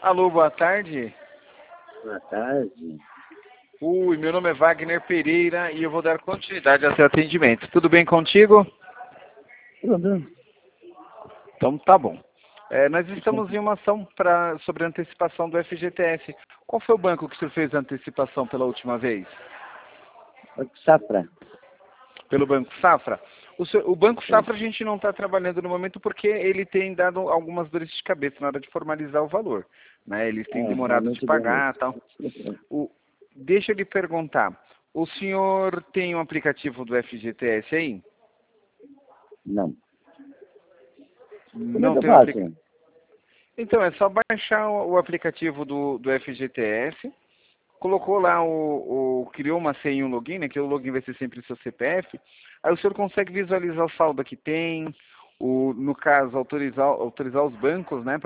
Alô, boa tarde. Boa tarde. Ui, meu nome é Wagner Pereira e eu vou dar continuidade ao seu atendimento. Tudo bem contigo? Tudo. Então tá bom. Nós estamos em uma ação sobre a antecipação do FGTS. Qual foi o banco que o senhor fez a antecipação pela última vez? Safra. Pelo Banco Safra? O Banco Safra a gente não está trabalhando no momento porque ele tem dado algumas dores de cabeça na hora de formalizar o valor, né? Eles têm demorado de pagar e tal. Deixa eu lhe perguntar, o senhor tem um aplicativo do FGTS aí? Não. Não tem um aplicativo? Então, é só baixar o aplicativo do FGTS, colocou lá criou uma senha e um login, né, que o login vai ser sempre o seu CPF, aí o senhor consegue visualizar o saldo que tem, no caso, autorizar os bancos, né,